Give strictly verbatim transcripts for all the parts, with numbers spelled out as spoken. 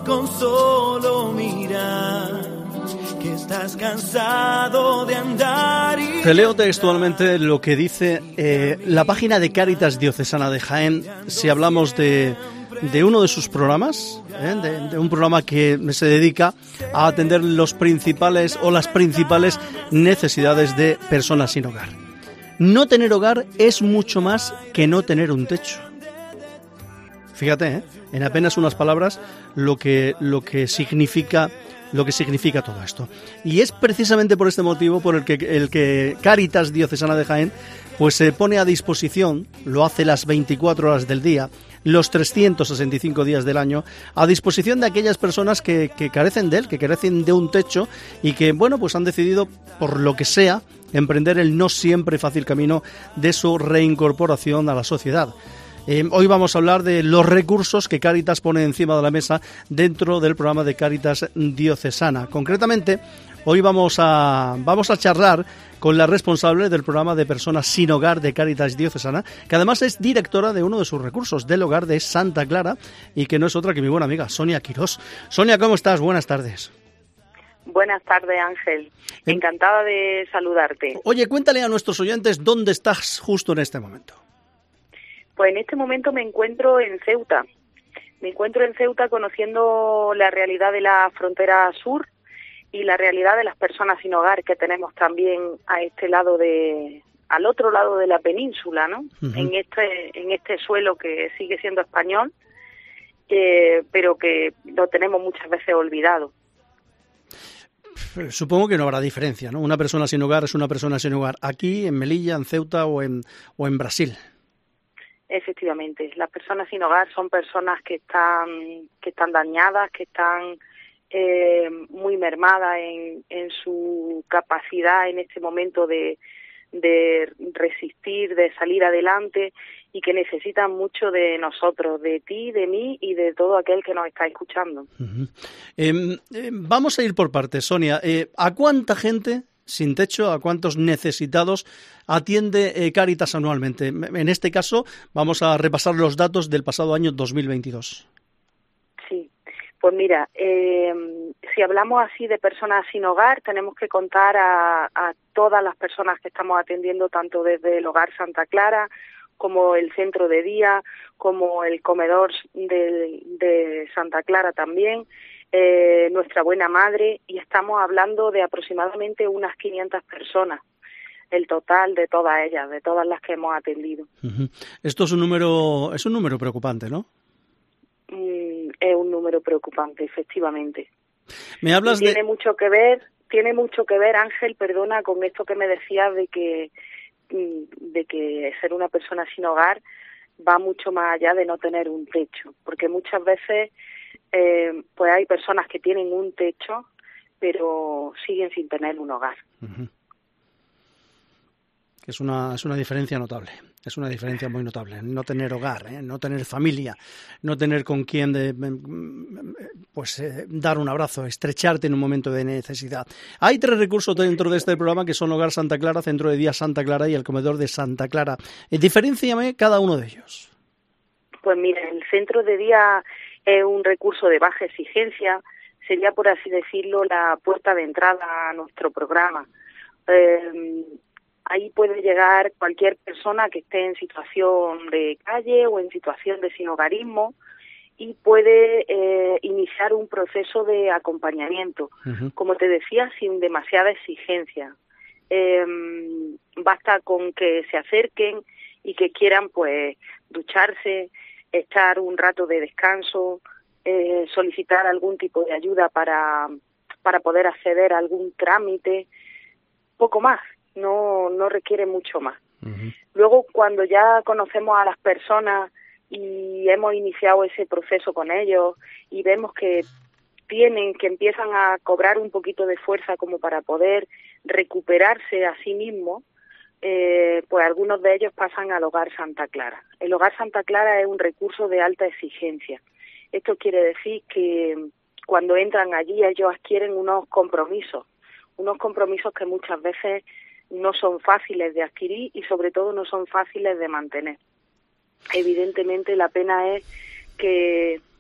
con solo mirar que estás cansado de andar y... Te leo textualmente lo que dice eh, la página de Cáritas Diocesana de Jaén, si hablamos de, de uno de sus programas, ¿eh? de, de un programa que se dedica a atender los principales o las principales necesidades de personas sin hogar. No tener hogar es mucho más que no tener un techo. Fíjate, ¿eh? en apenas unas palabras lo que, lo que significa lo que significa todo esto. Y es precisamente por este motivo por el que, el que Cáritas Diocesana de Jaén pues se pone a disposición, lo hace las veinticuatro horas del día, los trescientos sesenta y cinco días del año, a disposición de aquellas personas que, que carecen de él, que carecen de un techo y que, bueno, pues han decidido, por lo que sea, emprender el no siempre fácil camino de su reincorporación a la sociedad. Eh, hoy vamos a hablar de los recursos que Cáritas pone encima de la mesa dentro del programa de Cáritas Diocesana. Concretamente, hoy vamos a, vamos a charlar con la responsable del programa de personas sin hogar de Cáritas Diocesana, que además es directora de uno de sus recursos, del hogar de Santa Clara, y que no es otra que mi buena amiga Sonia Quirós. Sonia, ¿cómo estás? Buenas tardes. Buenas tardes, Ángel. Encantada de saludarte. Oye, cuéntale a nuestros oyentes dónde estás justo en este momento. Pues en este momento me encuentro en Ceuta. Me encuentro en Ceuta conociendo la realidad de la frontera sur y la realidad de las personas sin hogar que tenemos también a este lado de, al otro lado de la península, ¿no? Uh-huh. En este, en este suelo que sigue siendo español, eh, pero que lo tenemos muchas veces olvidado. Supongo que no habrá diferencia, ¿no? Una persona sin hogar es una persona sin hogar aquí, en Melilla, en Ceuta o en, o en Brasil. Efectivamente, las personas sin hogar son personas que están que están dañadas, que están eh, muy mermadas en, en su capacidad en este momento de, de resistir, de salir adelante y que necesitan mucho de nosotros, de ti, de mí y de todo aquel que nos está escuchando. Uh-huh. Eh, eh, vamos a ir por partes, Sonia. Eh, ¿A cuánta gente sin techo, a cuántos necesitados atiende eh, Cáritas anualmente? En este caso, vamos a repasar los datos del pasado año dos mil veintidós. Sí, pues mira, eh, si hablamos así de personas sin hogar, tenemos que contar a, a todas las personas que estamos atendiendo, tanto desde el Hogar Santa Clara, como el centro de día, como el comedor de, de Santa Clara también, Eh, nuestra buena madre, y estamos hablando de aproximadamente unas quinientas personas, el total de todas ellas, de todas las que hemos atendido. Uh-huh. Esto es un número, es un número preocupante, ¿no? Mm, es un número preocupante, efectivamente. Me hablas y tiene de... mucho que ver, tiene mucho que ver, Ángel, perdona, con esto que me decías de que de que ser una persona sin hogar va mucho más allá de no tener un techo, porque muchas veces Eh, pues hay personas que tienen un techo, pero siguen sin tener un hogar. Uh-huh. Es una, es una diferencia notable, es una diferencia muy notable. No tener hogar, ¿eh? No tener familia, no tener con quien de, pues eh, dar un abrazo, estrecharte en un momento de necesidad. Hay tres recursos dentro de este programa que son Hogar Santa Clara, Centro de Día Santa Clara y el Comedor de Santa Clara. Eh, diferénciame cada uno de ellos. Pues mira, el Centro de Día es un recurso de baja exigencia, sería, por así decirlo, la puerta de entrada a nuestro programa. Eh, ahí puede llegar cualquier persona que esté en situación de calle o en situación de sinhogarismo y puede eh, iniciar un proceso de acompañamiento, uh-huh. como te decía, sin demasiada exigencia. Eh, basta con que se acerquen y que quieran, pues, ducharse, estar un rato de descanso, eh, solicitar algún tipo de ayuda para para poder acceder a algún trámite, poco más, no no requiere mucho más. Uh-huh. Luego, cuando ya conocemos a las personas y hemos iniciado ese proceso con ellos y vemos que tienen, que empiezan a cobrar un poquito de fuerza como para poder recuperarse a sí mismos, Eh, pues algunos de ellos pasan al Hogar Santa Clara. El Hogar Santa Clara es un recurso de alta exigencia. Esto quiere decir que cuando entran allí ellos adquieren unos compromisos, unos compromisos que muchas veces no son fáciles de adquirir y sobre todo no son fáciles de mantener. Evidentemente la pena es que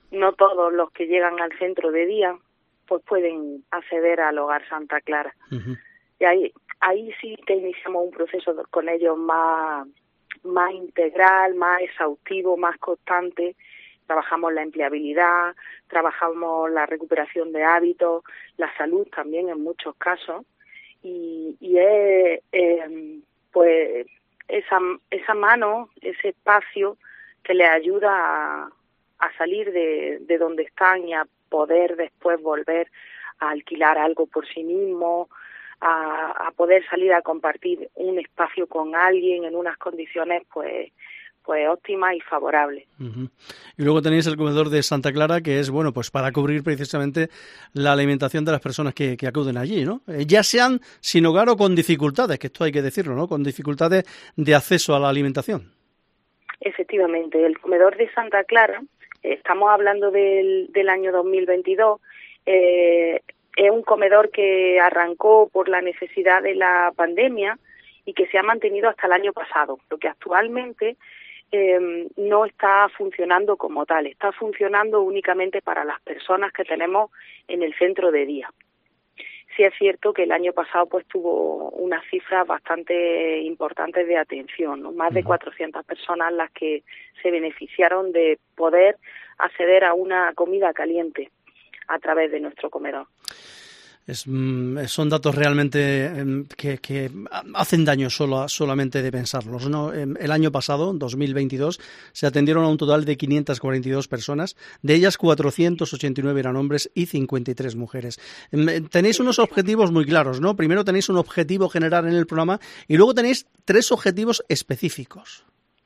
no todos los que llegan al centro de día pues pueden acceder al Hogar Santa Clara. Uh-huh. Y ahí, ahí sí que iniciamos un proceso con ellos más, más integral, más exhaustivo, más constante. Trabajamos la empleabilidad, trabajamos la recuperación de hábitos, la salud también en muchos casos. Y, y es eh, pues esa, esa mano, ese espacio que les ayuda a, a salir de, de donde están y a poder después volver a alquilar algo por sí mismo, a, a poder salir a compartir un espacio con alguien en unas condiciones pues pues óptimas y favorables. Uh-huh. Y luego tenéis el comedor de Santa Clara, que es bueno pues para cubrir precisamente la alimentación de las personas que, que acuden allí, ¿no? Eh, ya sean sin hogar o con dificultades, que esto hay que decirlo, ¿no? Con dificultades de acceso a la alimentación. Efectivamente, el comedor de Santa Clara, eh, estamos hablando del, del año dos mil veintidós, eh, es un comedor que arrancó por la necesidad de la pandemia y que se ha mantenido hasta el año pasado, lo que actualmente eh, no está funcionando como tal, está funcionando únicamente para las personas que tenemos en el centro de día. Sí es cierto que el año pasado pues tuvo unas cifras bastante importantes de atención, ¿no? Más de cuatrocientas personas las que se beneficiaron de poder acceder a una comida caliente a través de nuestro comedor. Es, son datos realmente que, que hacen daño solo, solamente de pensarlos, ¿no? El año pasado, dos mil veintidós, se atendieron a un total de quinientas cuarenta y dos personas, de ellas cuatrocientos ochenta y nueve eran hombres y cincuenta y tres mujeres. Tenéis unos objetivos muy claros, ¿no? Primero tenéis un objetivo general en el programa y luego tenéis tres objetivos específicos.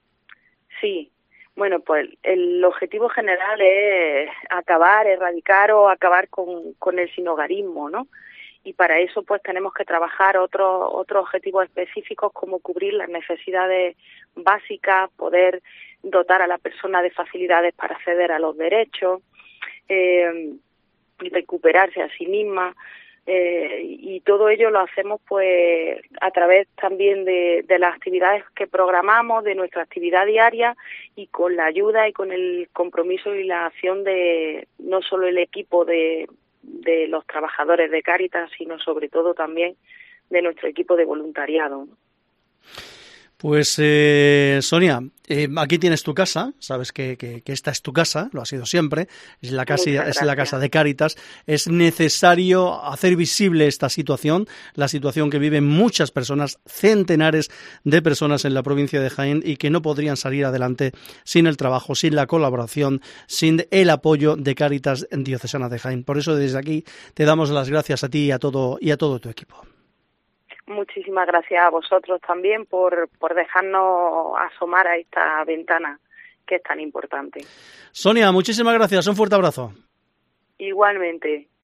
Sí. Bueno, pues el objetivo general es acabar, erradicar o acabar con, con el sinhogarismo, ¿no? Y para eso pues tenemos que trabajar otros otros objetivos específicos como cubrir las necesidades básicas, poder dotar a la persona de facilidades para acceder a los derechos, eh, recuperarse a sí misma. Eh, y todo ello lo hacemos pues a través también de, de las actividades que programamos, de nuestra actividad diaria y con la ayuda y con el compromiso y la acción de no solo el equipo de, de los trabajadores de Cáritas, sino sobre todo también de nuestro equipo de voluntariado. Pues eh, Sonia, eh, aquí tienes tu casa, sabes que, que, que esta es tu casa, lo ha sido siempre, es la casa, es la casa de Cáritas. Es necesario hacer visible esta situación, la situación que viven muchas personas, centenares de personas en la provincia de Jaén y que no podrían salir adelante sin el trabajo, sin la colaboración, sin el apoyo de Cáritas Diocesana de Jaén. Por eso desde aquí te damos las gracias a ti y a todo y a todo tu equipo. Muchísimas gracias a vosotros también por, por dejarnos asomar a esta ventana que es tan importante. Sonia, muchísimas gracias. Un fuerte abrazo. Igualmente.